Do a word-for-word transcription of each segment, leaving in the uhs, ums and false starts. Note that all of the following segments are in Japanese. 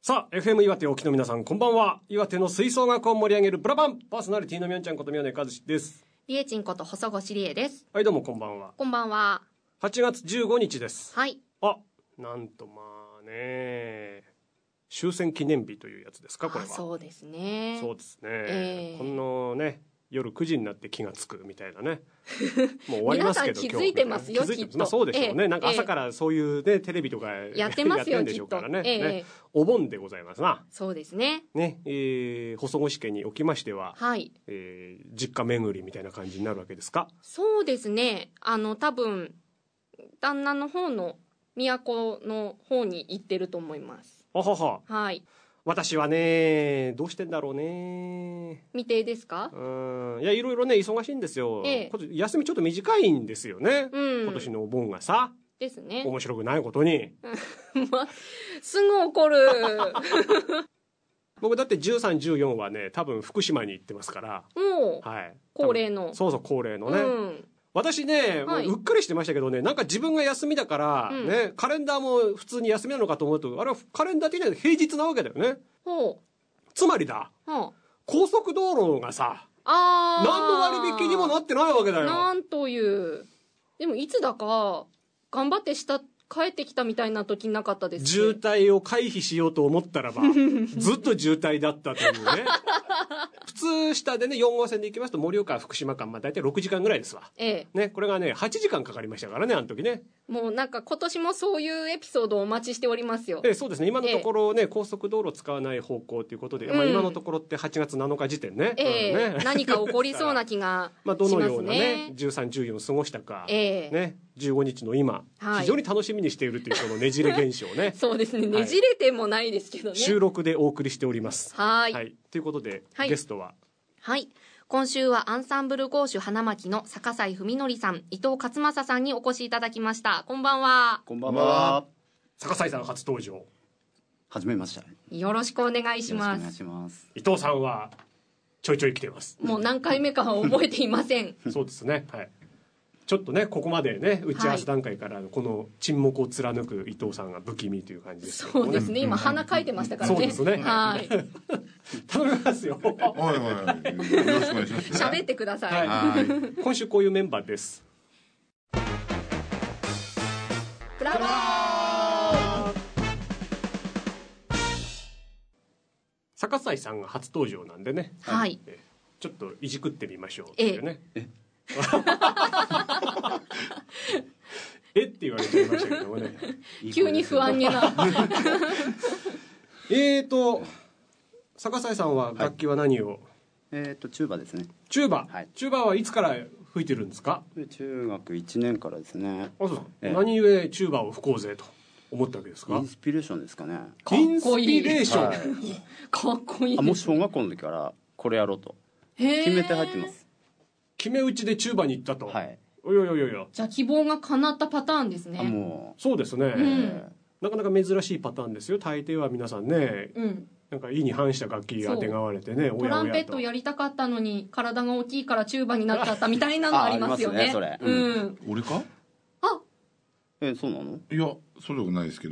さあ エフエム 岩手お聞きの皆さんこんばんは。岩手の吹奏楽を盛り上げるブラバンパーソナリティのみょんちゃんこと宮根和志です。 りえちんこと細越りえです。 はい、どうもこんばんは。 こんばんは。 はちがつじゅうごにちです。 はい。 あ、なんとまあね、終戦記念日というやつですか、これは。 そうですね。 そうですね、 えー、 このね夜くじになって気がつくみたいなねもう終わりますけど皆さん気づいてますよ、 気づいてきっと。 まあ、そうでしょうね、 えー、 なんか朝からそういうね、えー、テレビとかやってますよやってるんでしょうからね、 えー、 ね、お盆でございますな。 そうですね。 ね、えー、細越家におきましては、 はい、 えー、実家巡りみたいな感じになるわけですか。 そうですね、あの多分旦那の方の都の方に行ってると思います。 あはは。 はい。 私はね、どうしてんだろうね。 未定ですか？ うん、いやいろいろね忙しいんですよ、 ええ、 休みちょっと短いんですよね、 うん、 今年のお盆がさですね。 面白くないことにま、すぐ怒る僕だってじゅうさん、じゅうよんはね多分福島に行ってますから、 もう、 はい、 恒例の。 そうそう恒例のね、うん、私ね、はい、もううっかりしてましたけどね、なんか自分が休みだから、うんね、カレンダーも普通に休みなのかと思うと、あれはカレンダー的には平日なわけだよね。 ほう。 つまりだ、はあ、高速道路がさ、 あ何の割引にもなってないわけだよ。 なんという。でもいつだか頑張ってした帰ってきたみたいな時なかったですね。 渋滞を回避しようと思ったらばずっと渋滞だったというね普通下でねよん号線で行きますと盛岡福島間、まあ、大体ろくじかんぐらいですわ、 ええね、これがねはちじかんかかりましたからね、あの時ね。 もうなんか今年もそういうエピソードをお待ちしておりますよ。 ええ、そうですね、今のところね、ええ、高速道路を使わない方向ということで、うん、まあ、今のところってはちがつなのか時点ね、 ええうんね、 何か起こりそうな気がしますね。 まあどのようなねじゅうさん、じゅうよん過ごしたか、ええね、じゅうごにちの今、はい、非常に楽しみにしているというこのねじれ現象ねそうですね、ねじれてもないですけどね、はい、 収録でお送りしております。 はい、 はい、ということで、 はい、 ゲストははい、今週はアンサンブルゴーシュ花巻の坂西文則さん、伊藤勝正さんにお越しいただきました。こんばんは。 こんばんは。 坂西さん初登場。 はじめまして。 よろしくお願いします。 よろしくお願いします。 伊藤さんはちょいちょい来てます。 もう何回目かは覚えていませんそうですね、はい、ちょっとねここまでね打ち合わせ段階からこの沈黙を貫く伊藤さんが不気味という感じですけど、ね、 そうですね、今鼻かいてましたからね。 そうですね、 はい頼みますよ。 はいはいはい、よろしくお願いします。 喋ってください。 はい、今週こういうメンバーです。 ブラボー。 坂西さんが初登場なんでね、 はい、 ちょっといじくってみましょうっていうね。 えええって言われちゃいましたけどもね急に不安げなえーと坂西さんは楽器は何を、はい、 えーとチューバですね。 チューバ、 はい、 チューバはいつから吹いてるんですか？ 中学いちねんからですね。 あ、そう、 えー、 何故チューバを吹こうぜと思ったわけですか？ インスピレーションですかね。 インスピレーション、はい、 かっこいい。 あ、もう小学校の時からこれやろうと決めて入ってます。 決め打ちでチューバに行ったと。 はい。 およよよよ。 じゃあ希望が叶ったパターンですね。 あ、もうそうですね、 うん、 なかなか珍しいパターンですよ。大抵は皆さんね、うん、なんか意に反した楽器があてがわれてね、 トランペットやりたかったのに体が大きいからチューバになっちゃったみたいなのありますよね。 あ、ありますね、それ、 うん、俺か？ あ、 え、そうなの？ いや、それはないですけど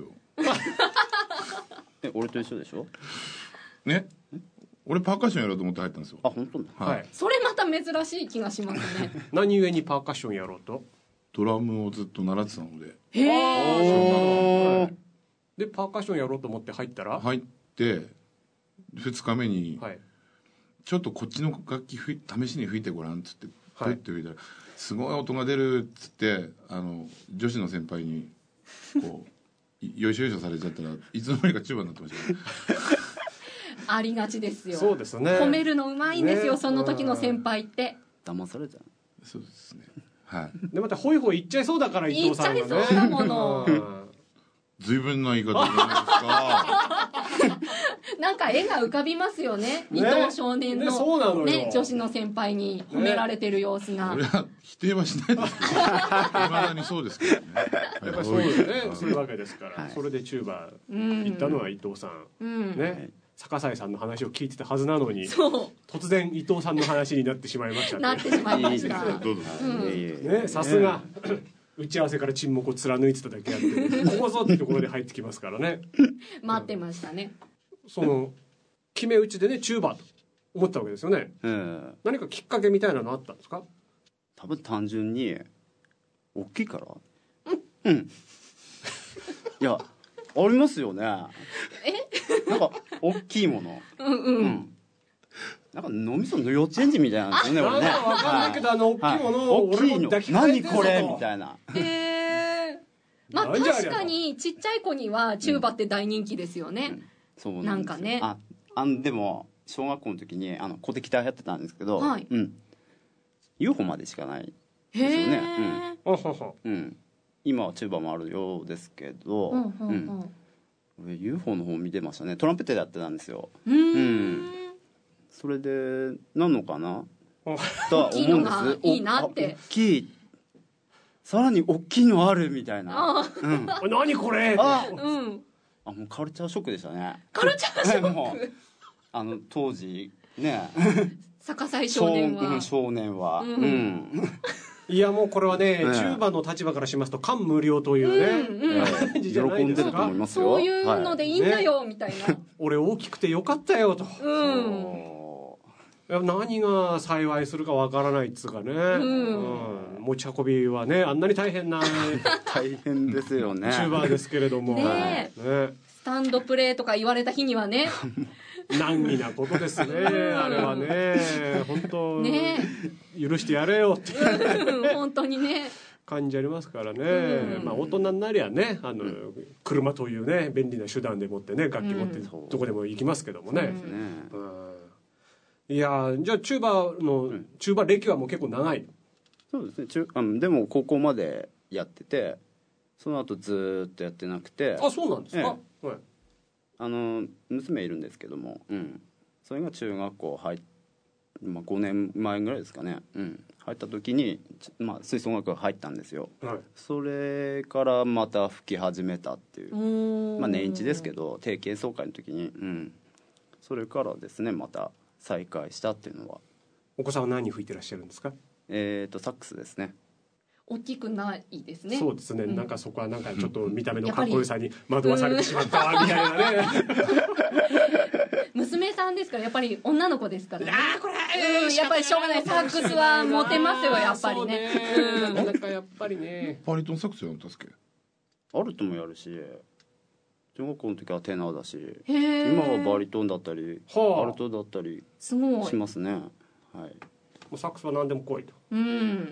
え、俺と一緒でしょね。俺パーカッションやろうと思って入ったんですよ。 あ、本当に、 はい、 それまた珍しい気がしますね何故にパーカッションやろうと？ ドラムをずっと習ってたので。 へえ、 はい、でパーカッションやろうと思って入ったら入ってふつかめに、 はい、 ちょっとこっちの楽器ふい試しに吹いてごらんっつってプイって吹いたら、はい、すごい音が出るっつってあの女子の先輩にこうよいしょよいしょされちゃったらいつの間にかチューバになってましたねありがちですよ。 そうですね、 褒めるのうまいんですよ、ね、その時の先輩って騙されちゃう。 そうですね、はい。 でまたホイホイ言っちゃいそうだから伊藤さんがね。 言っちゃいそうだもの随分な言い方じゃないですかなんか絵が浮かびますよね、ね、伊藤少年 の,、ねそうなのよ、 ね、女子の先輩に褒められてる様子が、 ね、俺は否定はしないですけど未だにそうですけどねやっぱりそうですね、そういうわけですから、はい、それでチューバ行ったのは伊藤さん、うんね、坂西さんの話を聞いてたはずなのに突然伊藤さんの話になってしまいましたね。 なってしまいましたどうぞ、 ね、さすが打ち合わせから沈黙を貫いてただけあってここぞってところで入ってきますからね待ってましたね。 その決め打ちでねチューバーと思ったわけですよね、 えー、 何かきっかけみたいなのあったんですか？ 多分単純に大きいから。うん、うん、いやありますよね。えなんか大きいものうんうん、うん、なんか脳みその幼稚園児みたいなんですよね俺ね。 分かんないけど、はい、あの大きいものを俺も抱きかえてるぞと。何これみたいな。 へえ。まあ確かにちっちゃい子にはチューバって大人気ですよね、うんうん、 そうなんですよ。 なんかねああでも小学校の時にあの鼓笛隊やってたんですけど、はい、うん、ユーフォー までしかないですよね、うんうん、今はチューバもあるようですけど、うんうんうん、ユーフォー の方見てましたね。トランペットでやってたんですよ。うん、うん、それでなんのかなとは思うんです。 大きいのがいいなって。 大きいさらに大きいのあるみたいな、うん、 何これあ、うん、あもうカルチャーショックでしたね。 カルチャーショックあの当時ね逆さい少年は少年は、うんうん、 いやもうこれはね、ねチューバの立場からしますと感無量というね、うんうん、 喜んでると思いますよ。 そういうのでいいんだよ、はい、みたいな、ね、 俺大きくてよかったよと、うん、何が幸いするかわからないっつうかね、うんうん、持ち運びはねあんなに大変な大変ですよねチューバーですけれども、ねね、スタンドプレーとか言われた日にはね難儀なことですね、うん、あれはね本当ね許してやれよって、 うん、本当にね感じありますからね、うん、まあ大人になりゃねあの、うん、車というね便利な手段でもってね楽器持ってどこでも行きますけどもね、うんうん、いやじゃあチューバの、うん、チューバ歴はもう結構長い。 そうですねチュあのでも高校までやっててその後ずっとやってなくて。 あそうなんですか、ええ、はい、 あの娘いるんですけども、うん、それが中学校入っ、まあ、ごねんまえぐらいですかね、うん、入った時に、まあ、吹奏楽部入ったんですよ、はい、それからまた吹き始めたっていう、まあ、年一ですけど定期演奏会の時に、うん、それからですねまた再開したっていうのは。 お子さんは何吹いてらっしゃるんですか？ えーとサックスですね。 大きくないですね。 そうですね、うん、なんかそこはなんかちょっと見た目のかっこよさに惑わされてしまったわみたいなね娘さんですからやっぱり女の子ですからね。 あこれ、 うん、やっぱりしょうがない。サックスはモテますよやっぱりね。 うん、なんかやっぱりねバリトンサックスやったっけ？ アルトもやるし中学校の時はテナーだし今はバリトンだったり、はあ、アルトだったりしますね。はい、もうサックスは何でも来いと、 うん、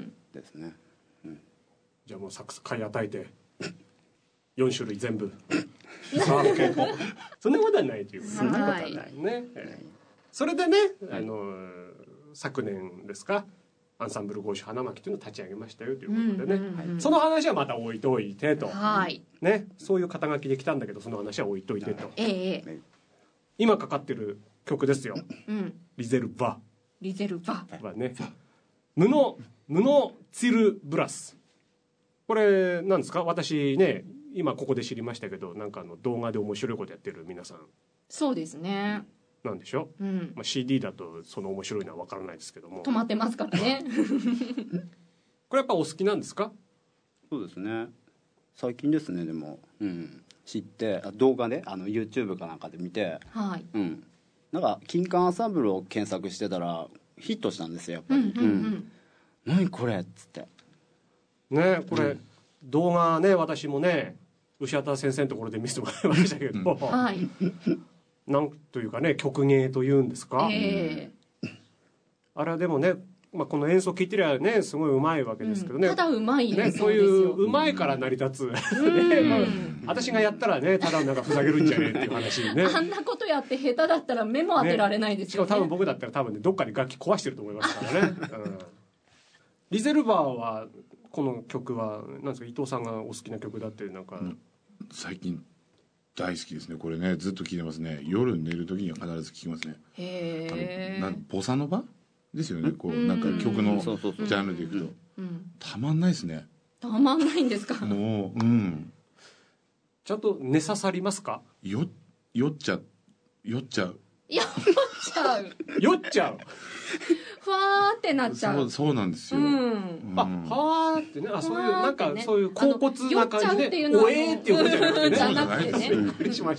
ですね。 じゃあもうサックス買い与えてよん種類全部サード系統そんなことはないという、 そんなことはないね、 えー、それでね、はい、あの昨年ですかアンサンブルゴーシュ花巻というのを立ち上げましたよということでね、うんうんうん、その話はまた置いといてと、はいね、そういう肩書きで来たんだけどその話は置いといてと、 ええ、 今かかってる曲ですよ、 うん、 リゼルバリゼルバはねムノムノツィルブラス。これなんですか？私ね今ここで知りましたけどなんかあの動画で面白いことやってる皆さん。 そうですね。 なんでしょう、うんまあ、シーディー だとその面白いのは分からないですけども止まってますからねこれやっぱお好きなんですか？ そうですね最近ですねでも、うん、知って動画であの YouTube かなんかで見て、 はいうん、なんか金管アンサンブルを検索してたらヒットしたんですよやっぱり、うんうんうん、何これっつってねこれ、うん、動画ね私もね牛畑先生のところで見せてもらいましたけど、うんはい、 なんというかね曲芸というんですか、 えー、 あれはでもね、まあ、この演奏聴いてりゃねすごいうまいわけですけどね、 うん、ただうまい演奏ですよ、 ね、そういううまいから成り立つ、うんねまあ、私がやったらねただなんかふざけるんじゃねえっていう話にねあんなことやって下手だったら目も当てられないですよね。 しかも多分僕だったら多分ねどっかで楽器壊してると思いますからね、うん、リゼルバーはこの曲はなんですか伊藤さんがお好きな曲だってなんか、うん、 最近大好きですねこれねずっと聴いてますね。夜寝る時には必ず聴きますね。 へーボサノバですよねこうなんか曲のジャンルでいくとたまんないですね。 たまんないんですか？ もううんちゃんと寝刺さりますか？ よ酔っちゃう酔っちゃう酔っちゃう酔っちゃうふわーってなっちゃう。 そう、そうなんですよ、 うんうん、 あはーってねあそういうなんかそういう恍惚な感じでおえーっていうことじゃなくてねじゃなくてねびっくりしました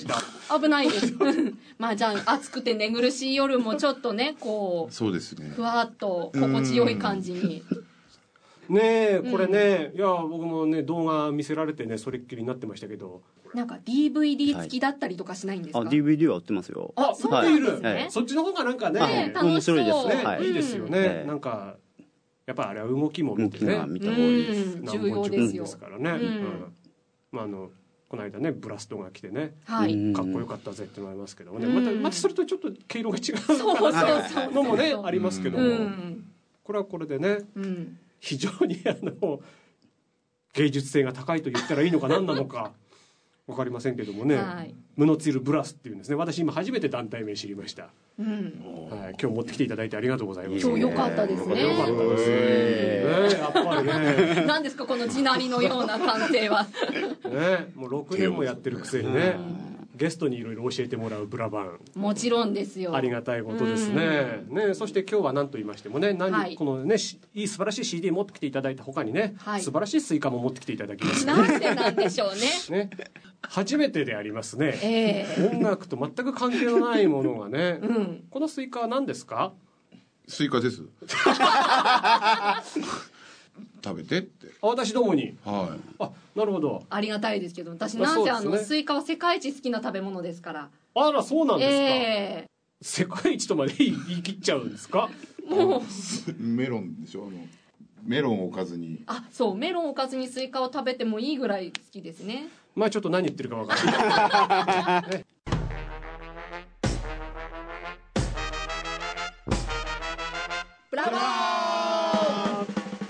危ないですまあじゃあ暑くて寝苦しい夜もちょっとねこうそうですねふわっと心地よい感じにねえこれね、うん、いや僕もね動画見せられてねそれっきりになってましたけどなんか ディーブイディー 付きだったりとかしないんですか、 はい、あ ディーブイディー は売ってますよ。 あそうなんですね、 はい、 そっちの方がなんかね、 ね楽しそう面白いですね、 はい、 いいですよね、 えー、 なんかやっぱあれは動きも見てね見た方がいいです、 うん、重要ですよですからね、うんうん、まああのこの間ねブラストが来てね、 はい、 かっこよかったぜって思いますけどもね、またまたそれとちょっと毛色が違うのかなのもねありますけども、 うん、 これはこれでね、うん、非常にあの芸術性が高いと言ったらいいのか何なのか分かりませんけどもね、はい、ムノツィルブラスっていうんですね。私今初めて団体名知りました、うんはい、今日持ってきていただいてありがとうございます。 今日良かったですね。 良かったですね、やっぱりね何ですかこの地鳴りのような感性はね、もうろくねんもやってるくせにねゲストにいろいろ教えてもらうブラバンもちろんですよ。 ありがたいことですね。ねそして今日は何と言いましてもね何、はい、このねいい素晴らしい シーディー 持ってきていただいた他にね、はい、素晴らしいスイカも持ってきていただきました、 なんでなんでしょう ね, ね初めてでありますね、えー、音楽と全く関係のないものがね、うん、このスイカは何ですか？ スイカです食べてってあ私どもに、 はい、 あなるほどありがたいですけど私なんせあの、ね、スイカは世界一好きな食べ物ですから。 あらそうなんですか、 えー、 世界一とまで言い切っちゃうんですか？ もうメロンでしょあのメロンをおかずにあそうメロンをおかずにスイカを食べてもいいぐらい好きですね。 まあちょっと何言ってるか分からない、ねブラボー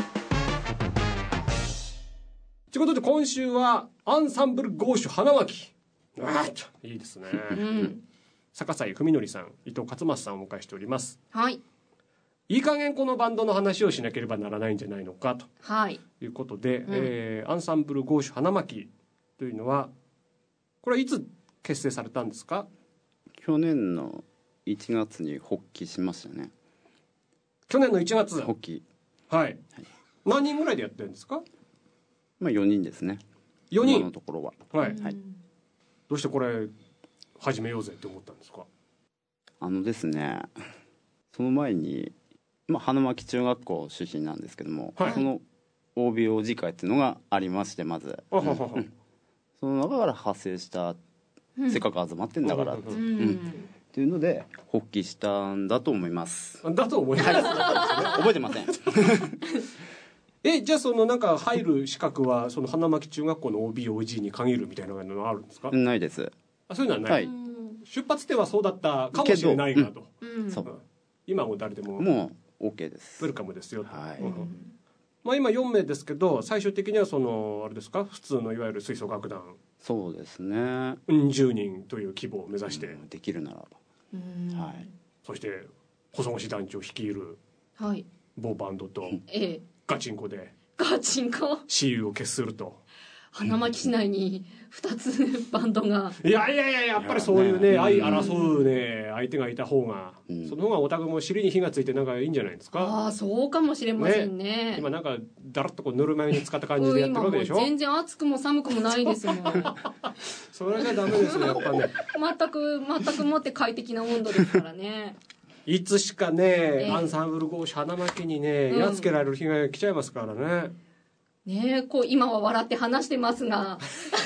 ということで今週はアンサンブルゴーシュ花巻あいいですね、うん、坂西文則さん伊藤勝正さんをお迎えしております。 はいいい加減このバンドの話をしなければならないんじゃないのかと、 はい、 いうことで、 うんえー、アンサンブルゴーシュ花巻というのはこれはいつ結成されたんですか？ 去年のいちがつに発起しましたね。 去年のいちがつ発起、 はい、はい、何人ぐらいでやってるんですか？ まあよにんですね。 よにん今のところは、 はいはい、 どうしてこれ始めようぜって思ったんですか？ あのですねその前に、まあ、花巻中学校出身なんですけども、はい、その オービーオー 次会っていうのがありましてまず、うんうん、その中から派生した、うん、せっかく集まってんだからって、うんうん、っていうので発起したんだと思います。 だと思います、はい、 覚えてませんえじゃあそのなんか入る資格はその花巻中学校の オービーオージー に限るみたいなのがあるんですか？ ないです。 あそういうのはない、 はい、 出発点はそうだったかもしれないがと、 うん、そう今も誰でももう OK です。 ウェルカムですよと、 はいうんまあ、今よんめいですけど最終的にはそのあれですか普通のいわゆる吹奏楽団そうですねじゅうにんという規模を目指して、うん、 できるならば、 うんはい、 そして細腰団長率いる某バンドと、 ええ、 ガチンコでガチンコ私有を決すると花巻市内にふたつバンドがいやいやいややっぱりそういうね相争うね相手がいた方が、うん、その方がお互いも尻に火がついてなんかいいんじゃないですか？ ああそうかもしれません ね, ね今なんかだらっとこうぬるま湯に使った感じでやってるわけでしょ？ 全然暑くも寒くもないですもんそれじゃダメですよやっぱね全く全くもって快適な温度ですからねいつしかね、えー、アンサンブルゴーシュ花巻にね、うん、やっつけられる日が来ちゃいますからねねえこう今は笑って話してますが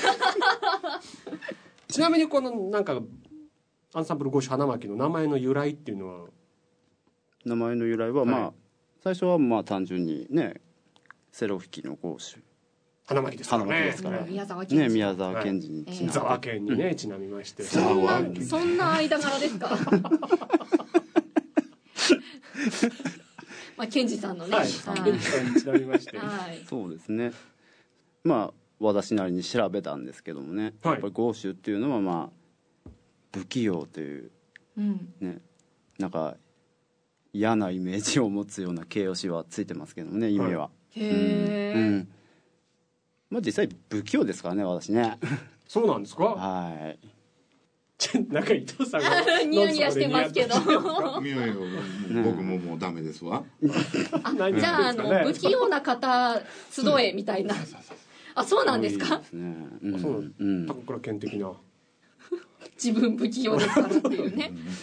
ちなみにこのなんかアンサンブルゴーシュ花巻の名前の由来っていうのは名前の由来はまあ、はい、最初はまあ単純にねセロ吹きのゴーシュ花巻ですからねですから宮沢賢治、 ね、宮沢賢治にちなみ、はい、沢賢にね、うん、ちなみましてそんなそんな間柄ですかまあ、ケンジさんのね、 はい、ケンジさんにちなみまして、 はい、 そうですねまあ私なりに調べたんですけどもね、はい、やっぱりゴーシュっていうのはまあ不器用という、 うんね、なんか嫌なイメージを持つような形容詞はついてますけどもね意味は、 はい、へえ、 うんうん、まあ実際不器用ですからね私ねそうなんですか？ はいなんか伊藤さんがニヤニヤしてますけどいやいや僕ももうダメですわあじゃあ、あの不器用な方集えみたいなあそうなんですか？ いいですね、 うん、そう、うん、高倉健的な自分不器用ですからっていうね、うん、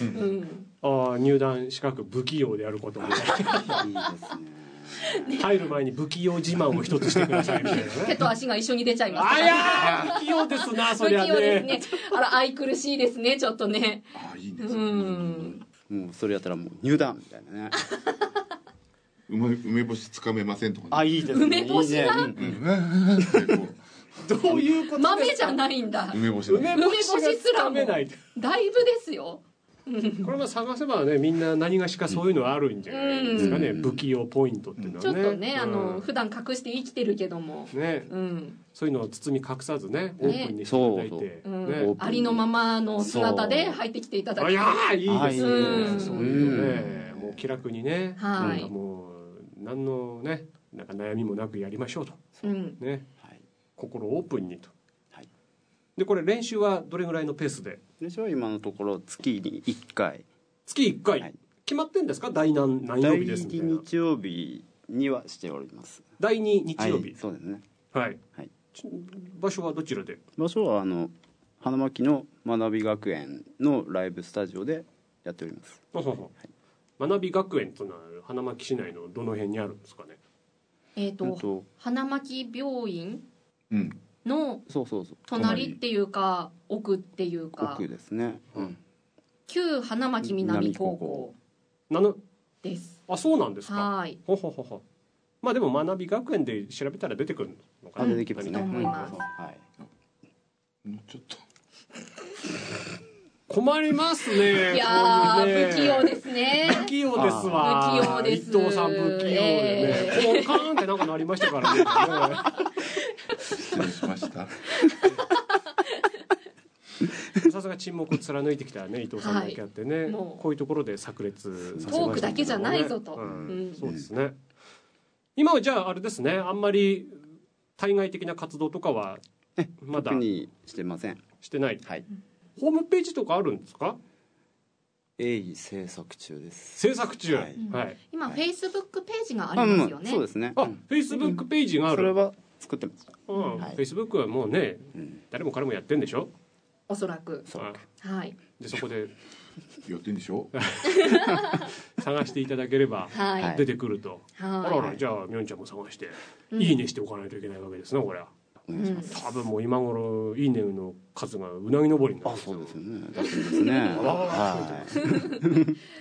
ああ入団資格不器用であることみたいないいですね入る前に不器用自慢を一つしてくださいみたいなね手と足が一緒に出ちゃいますから、 あやー不器用ですなそりゃね不器用ですねあら愛くるしいですねちょっとねあいいですね、 うん、 もうそれやったらもう入団みたいなね梅梅干しつかめませんとか、ね、 あいいですね梅干しが、 いいね、うんうんどういうことですか豆じゃないんだ梅干し梅干しがつかめないだいぶですよこれも探せばねみんな何がしかそういうのはあるんじゃないですかね、うん、不器用ポイントっていうのはねちょっとね、 うん、 あの普段隠して生きてるけども、 ねうん、 そういうのを包み隠さずねオープンにしていただいて、ねそうそう、ね、ありのままの姿で入ってきていただきいあいやいいですね、 うん、 そういうのね、うん、もう気楽にね、 はい、 なんかもう何のねなんか悩みもなくやりましょうと、うん、ね、はい、心オープンにと。でこれ練習はどれぐらいのペースで？ 練習は今のところ月にいっかい。 月いっかい、はい、決まってんですか？第何何曜日ですみたいな。 第に日曜日にはしております。 第に日曜日、はい、 そうですね。 はい、はい、場所はどちらで？ 場所はあの花巻の学び学園のライブスタジオでやっております。 ははは、はい、学び学園というのは花巻市内のどの辺にあるんですかね？ えっ、ー、と、えーと花巻病院、 うんの隣っていうか奥っていうか奥ですね、うん、 旧花巻南高校です。 あ、そうなんですか。 はい。 ほほほほ。まあでも学び学園で調べたら出てくるのかな。 出てきますね。 と思います。 はい。 もうちょっと困りますね。 いやー、不器用ですね。 不器用ですわ。 不器用です。 伊藤さん不器用でね。えー、コーンってなんかなりましたからね。 失礼しました。 さすが沈黙を貫いてきたね伊藤さんだけあってね、はい、こういうところで炸裂させました、ね、 トークだけじゃないぞと、 うんうん、そうですね。今はじゃああれですね、あんまり対外的な活動とかはまだ特にしてません。 してない、 はい、 ホームページとかあるんですか？ 鋭意制作中です。 制作中、 はいはい、今フェイスブックページがありますよね。 あ、そうですね。 あ、フェイスブックページがある、 うん、それは作ってます。 うん、はい、フェイスブックはもうね、うん、誰も彼もやってんでしょ、 おそらく。はい。 でそこでやってんでしょ探していただければ出てくると、はい、あらら、じゃあみょんちゃんも探して、うん、いいねしておかないといけないわけですね、これは。うん、多分もう今頃いいねの数がうなぎ登りになる。 あ、そうですよね。だってですね。はい。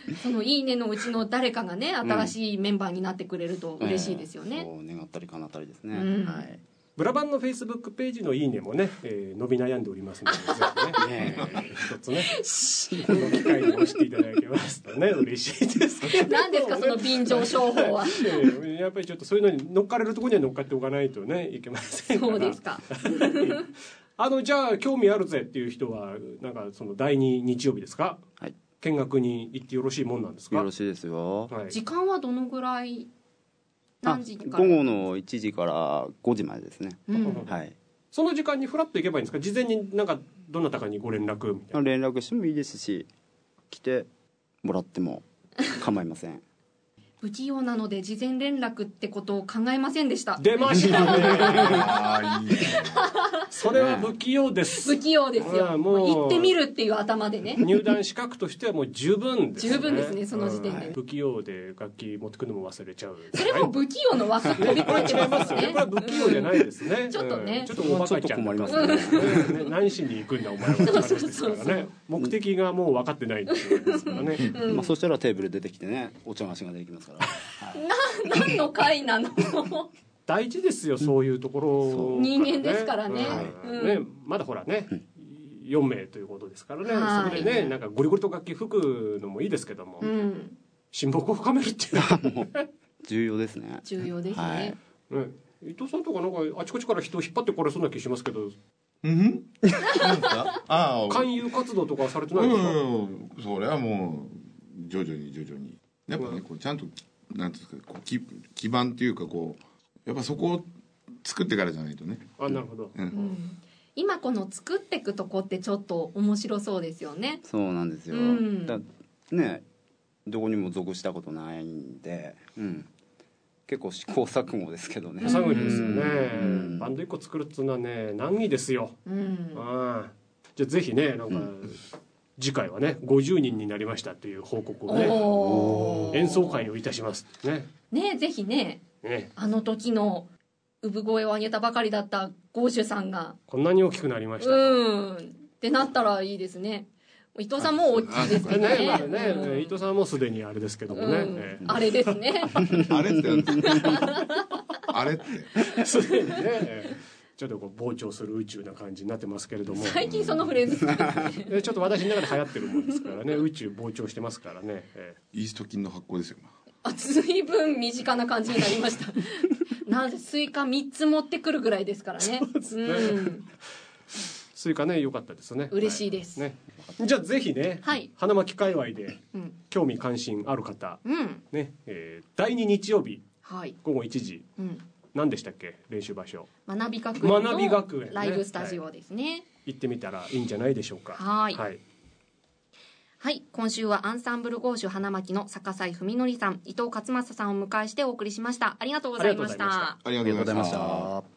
そのいいねのうちの誰かがね、新しいメンバーになってくれると嬉しいですよね。 うん、そう願ったり叶ったりですね。 うん、 はい。 ブラバンのフェイスブックページのいいねもね、えー、伸び悩んでおりますので、ぜひね、えー、一つね、この機会に押していただけますとね、嬉しいですけど。 何ですかその便乗商法は。 やっぱりちょっとそういうのに乗っかれるところには乗っかっておかないとね、いけませんから。 そうですか。 あのじゃあ興味あるぜっていう人はなんかその第二日曜日ですか？ はい。 見学に行ってよろしいもんなんですか？ よろしいですよ。 はい、 時間はどのぐらい？何時から？ 午後のいちじからごじまでですね。 うん、 はい。 その時間にフラッと行けばいいんですか？事前になんかどなたかにご連絡みたいな。 連絡してもいいですし、来てもらっても構いません。 不器用なので事前連絡ってことを考えませんでした。 出ましたね。あ、いいね。それは不器用です。 不器用ですよ。もう行ってみるっていう頭でね。 入団資格としてはもう十分ですね。 十分ですね、その時点で。 不器用で楽器持ってくるのも忘れちゃう。 それも不器用の枠飛び越えてますね。 これは不器用じゃないですね。 ちょっとね。 ちょっとおバカちゃん。 困りますね。 何しに行くんだお前はって話ですからね。目的がもう分かってないっていうですからね。 まあそしたらテーブル出てきてね、お茶菓子ができますから。 な何の会なの？ 大事ですよ、そういうところ、 ね、人間ですからね、 うん、ね、まだほらね、うん、よんめいということですからね、はい、そこでねなんかゴリゴリと楽器吹くのもいいですけども、うん、親睦を深めるっていうのは重要ですね。 重要ですね、はい、 ね、伊藤さんとかなんかあちこちから人を引っ張ってこれそうな気しますけど、 うんなんかあ勧誘活動とかされてないんですか？ うん、それはもう徐々に徐々にやっぱね、こうちゃんとなんていうんですか、こう基基盤っていうかこうやっぱそこを作ってからじゃないとね。 あ、なるほど、 うんうん、今この作っていくとこってちょっと面白そうですよね。 そうなんですよ、うん、だね、どこにも属したことないんで、うん、結構試行錯誤ですけどね。 錯誤ですよね、うん、バンドいっこ作るっていうのはね難儀ですよ、うん、あじゃあぜひねなんか、うん、次回はねごじゅうにんになりましたっていう報告をね演奏会をいたしますね。 ねぜひねねあの時の産声を上げたばかりだったゴーシュさんがこんなに大きくなりましたうんってなったらいいですね。伊藤さんも大きいですけどね。ね、まあね、 うん、伊藤さんもすでにあれですけどもね。うんえー、あれですね。 あれってあれってすでにね。ちょっとこう膨張する宇宙な感じになってますけれども。 最近そのフレーズですね。ちょっと私の中で流行ってるもんですからね。宇宙膨張してますからね。 えー、イースト菌の発酵ですよ。 あ、随分身近な感じになりました。なんせスイカみっつ持ってくるぐらいですからね。そうですね。うんスイカね良かったですね。 嬉しいです。 はい、ね。じゃあぜひね、はい、花巻界隈で興味関心ある方、うん、ね、えー、だいに日曜日、はい、午後いちじ、うん、何でしたっけ練習場所？ 学び学園のライブスタジオですね。はい、 行ってみたらいいんじゃないでしょうか。 はい。はいはい、今週はアンサンブルゴーシュ花巻の坂西文則さん、伊藤勝正さんをお迎えしてお送りしました。ありがとうございました。 ありがとうございました。